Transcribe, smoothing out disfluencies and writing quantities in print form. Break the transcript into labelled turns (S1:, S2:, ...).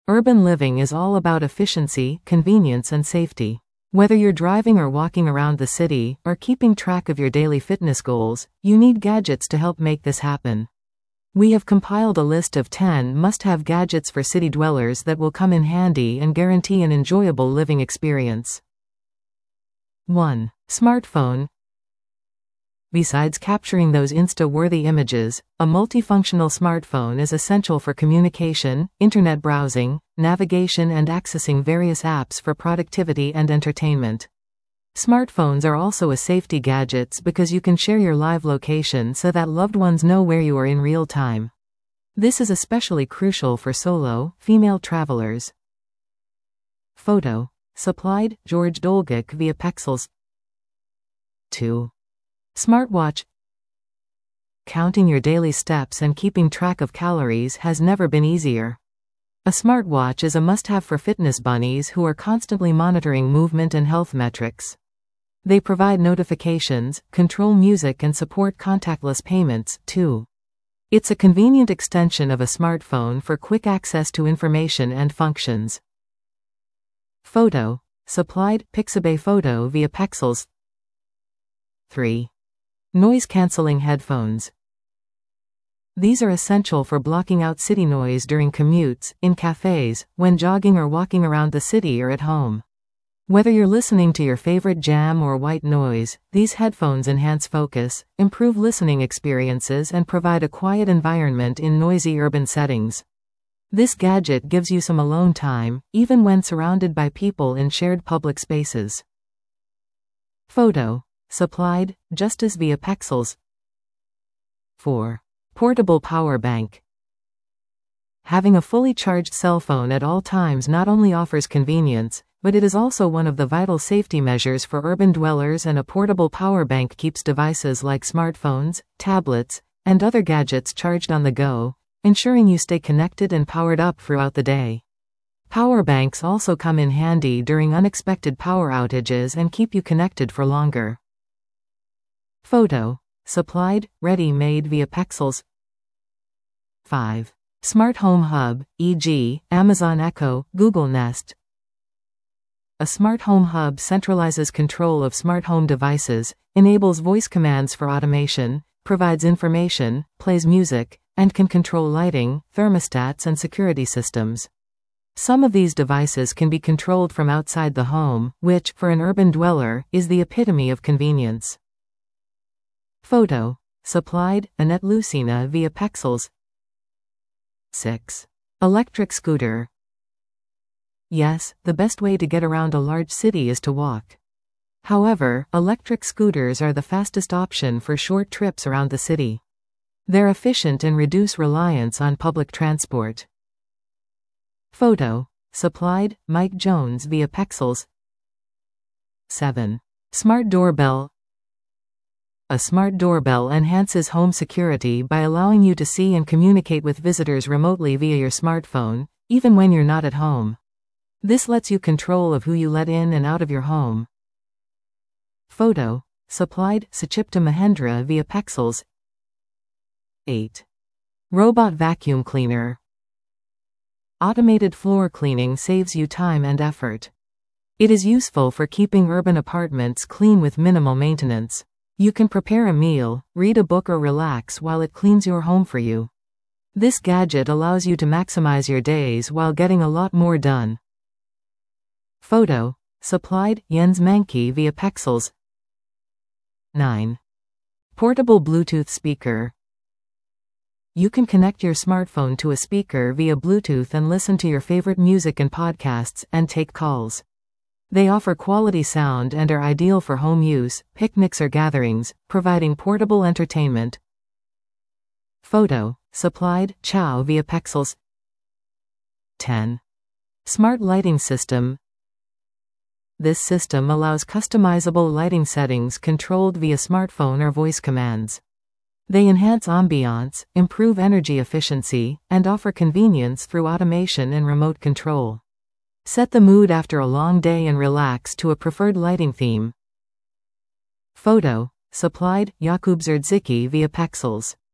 S1: Urban living is all about efficiency, convenience, and safety. Whether you're driving or walking around the city, or keeping track of your daily fitness goals, you need gadgets to help make this happen. We have compiled a list of 10 must-have gadgets for city dwellers that will come in handy and guarantee an enjoyable living experience. 1. Smartphone. Besides capturing those Insta-worthy images, a multifunctional smartphone is essential for communication, internet browsing, navigation, and accessing various apps for productivity and entertainment. Smartphones are also a safety gadgets because you can share your live location so that loved ones know where you are in real time. This is especially crucial for solo, female travelers. Photo. Supplied, George Dolgach via Pexels. 2. Smartwatch. Counting your daily steps and keeping track of calories has never been easier. A smartwatch is a must-have for fitness bunnies who are constantly monitoring movement and health metrics. They provide notifications, control music, and support contactless payments, too. It's a convenient extension of a smartphone for quick access to information and functions. Photo. Supplied, Pixabay Photo via Pexels. 3. Noise-canceling headphones. These are essential for blocking out city noise during commutes, in cafes, when jogging or walking around the city, or at home. Whether you're listening to your favorite jam or white noise, these headphones enhance focus, improve listening experiences, and provide a quiet environment in noisy urban settings. This gadget gives you some alone time, even when surrounded by people in shared public spaces. Photo. Supplied, Justice via Pexels. 4. Portable power bank. Having a fully charged cell phone at all times not only offers convenience, but it is also one of the vital safety measures for urban dwellers, and a portable power bank keeps devices like smartphones, tablets, and other gadgets charged on the go, ensuring you stay connected and powered up throughout the day. Power banks also come in handy during unexpected power outages and keep you connected for longer. Photo. Supplied, ready-made via Pexels. 5. Smart Home Hub, e.g., Amazon Echo, Google Nest. A smart home hub centralizes control of smart home devices, enables voice commands for automation, provides information, plays music, and can control lighting, thermostats, and security systems. Some of these devices can be controlled from outside the home, which, for an urban dweller, is the epitome of convenience. Photo. Supplied, Annette Lucina via Pexels. 6. Electric scooter. Yes, the best way to get around a large city is to walk. However, electric scooters are the fastest option for short trips around the city. They're efficient and reduce reliance on public transport. Photo. Supplied, Mike Jones via Pexels. 7. Smart doorbell. A smart doorbell enhances home security by allowing you to see and communicate with visitors remotely via your smartphone, even when you're not at home. This lets you control of who you let in and out of your home. Photo. Supplied, Suchipta Mahendra via Pexels. 8. Robot vacuum cleaner. Automated floor cleaning saves you time and effort. It is useful for keeping urban apartments clean with minimal maintenance. You can prepare a meal, read a book, or relax while it cleans your home for you. This gadget allows you to maximize your days while getting a lot more done. Photo. Supplied, Jens Mankey via Pexels. 9. Portable Bluetooth speaker. You can connect your smartphone to a speaker via Bluetooth and listen to your favorite music and podcasts, and take calls. They offer quality sound and are ideal for home use, picnics, or gatherings, providing portable entertainment. Photo. Supplied, Chow via Pexels. 10. Smart lighting system. This system allows customizable lighting settings controlled via smartphone or voice commands. They enhance ambiance, improve energy efficiency, and offer convenience through automation and remote control. Set the mood after a long day and relax to a preferred lighting theme. Photo. Supplied, Jakub Zerdzicki via Pexels.